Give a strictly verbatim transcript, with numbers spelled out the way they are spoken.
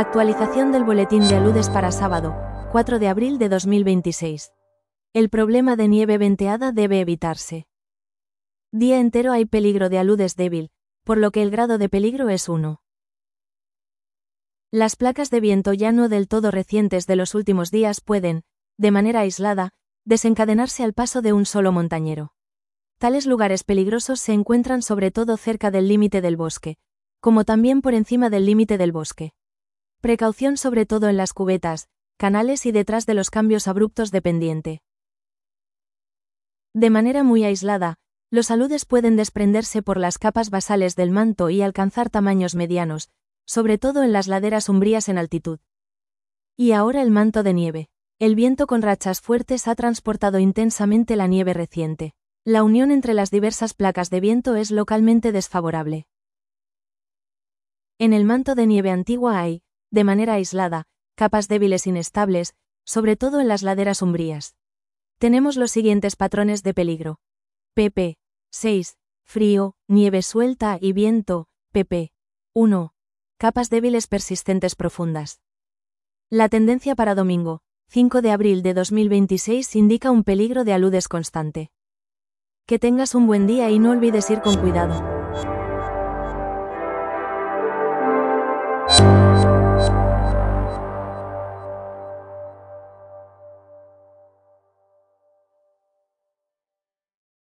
Actualización del boletín de aludes para sábado, cuatro de abril de dos mil veintiséis. El problema de nieve venteada debe evitarse. Día entero hay peligro de aludes débil, por lo que el grado de peligro es uno. Las placas de viento ya no del todo recientes de los últimos días pueden, de manera aislada, desencadenarse al paso de un solo montañero. Tales lugares peligrosos se encuentran sobre todo cerca del límite del bosque, como también por encima del límite del bosque. Precaución sobre todo en las cubetas, canales y detrás de los cambios abruptos de pendiente. De manera muy aislada, los aludes pueden desprenderse por las capas basales del manto y alcanzar tamaños medianos, sobre todo en las laderas umbrías en altitud. Y ahora el manto de nieve. El viento con rachas fuertes ha transportado intensamente la nieve reciente. La unión entre las diversas placas de viento es localmente desfavorable. En el manto de nieve antigua hay, de manera aislada, capas débiles inestables, sobre todo en las laderas umbrías. Tenemos los siguientes patrones de peligro. pp. seis. Frío, nieve suelta y viento. pp. uno. Capas débiles persistentes profundas. La tendencia para domingo, cinco de abril de dos mil veintiséis indica un peligro de aludes constante. Que tengas un buen día y no olvides ir con cuidado.